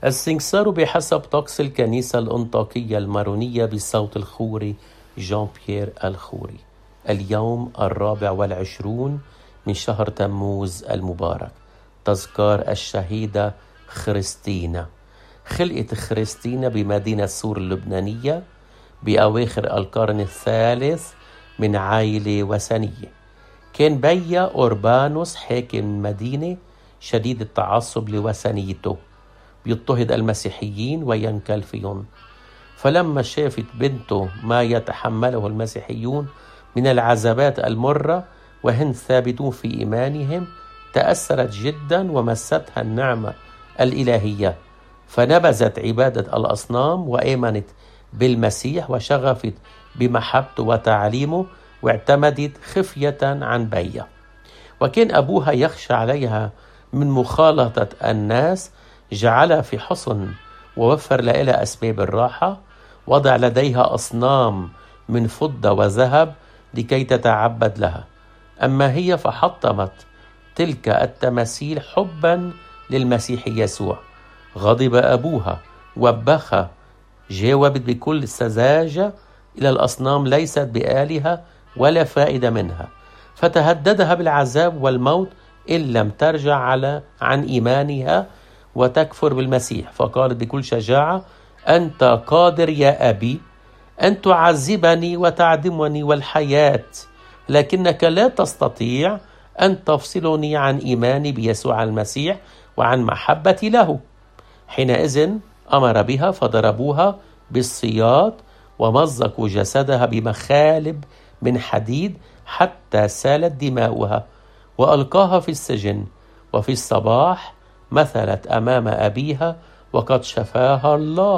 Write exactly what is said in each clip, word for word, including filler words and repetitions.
السنكسار بحسب طقس الكنيسة الأنطاكية المارونية بصوت الخوري جان بيير الخوري. اليوم الرابع والعشرون من شهر تموز المبارك، تذكار الشهيدة خريستينا. خلقت خريستينا بمدينة سور اللبنانية بأواخر القرن الثالث من عائلة وثنية. كان بيا أوربانوس حاكم المدينة شديد التعصب لوثنيته، بيضطهد المسيحيين وينكل فيهم. فلما شافت بنته ما يتحمله المسيحيون من العذابات المرة وهن ثابتون في إيمانهم، تأثرت جدا ومستها النعمة الإلهية، فنبذت عبادة الأصنام وآمنت بالمسيح وشغفت بمحبته وتعليمه، واعتمدت خفية عن بيا. وكان أبوها يخشى عليها من مخالطة الناس، جعلها في حصن ووفر لها أسباب الراحة، وضع لديها أصنام من فضة وذهب لكي تتعبد لها. أما هي فحطمت تلك التماثيل حبا للمسيح يسوع. غضب أبوها وبخها، جاوبت بكل سذاجة إلى الأصنام ليست بآلهة ولا فائدة منها، فتهددها بالعذاب والموت إن لم ترجع على عن إيمانها وتكفر بالمسيح. فقالت بكل شجاعة: أنت قادر يا أبي أن تعذبني وتعدمني والحياة، لكنك لا تستطيع أن تفصلني عن إيماني بيسوع المسيح وعن محبتي له. حينئذ أمر بها فضربوها بالسياط ومزقوا جسدها بمخالب من حديد حتى سالت دماؤها، وألقاها في السجن. وفي الصباح مثلت أمام أبيها وقد شفاها الله.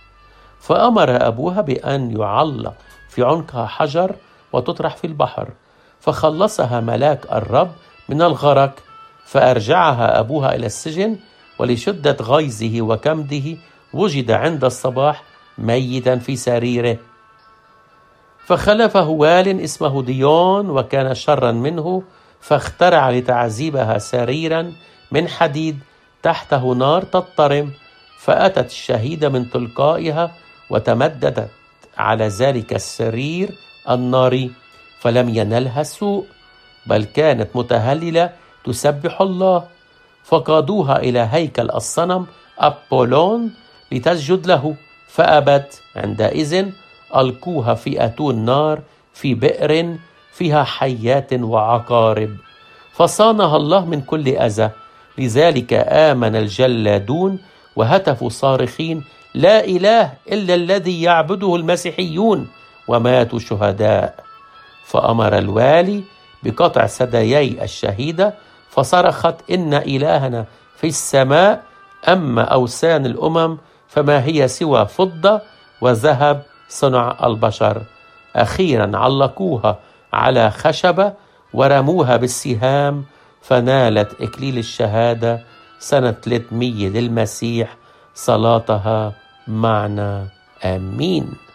فأمر أبوها بأن يعلق في عنقها حجر وتطرح في البحر، فخلصها ملاك الرب من الغرق، فأرجعها أبوها إلى السجن. ولشدة غيظه وكمده وجد عند الصباح ميتا في سريره. فخلفه وال اسمه ديون وكان شرا منه، فاخترع لتعذيبها سريرا من حديد تحته نار تضطرم. فأتت الشهيدة من تلقائها وتمددت على ذلك السرير الناري، فلم ينلها سوء، بل كانت متهللة تسبح الله. فقادوها إلى هيكل الصنم أبولون لتسجد له، فأبت. عندئذ ألقوها في أتون نار في بئر فيها حيات وعقارب، فصانها الله من كل أذى. لذلك آمن الجلادون وهتفوا صارخين: لا إله إلا الذي يعبده المسيحيون، وماتوا شهداء. فأمر الوالي بقطع ثديي الشهيدة، فصرخت: إن إلهنا في السماء، أما أوثان الأمم فما هي سوى فضة وذهب صنع البشر. أخيرا علقوها على خشبة ورموها بالسهام، فنالت إكليل الشهادة سنة ثلاثمية للمسيح. صلاتها معنا، آمين.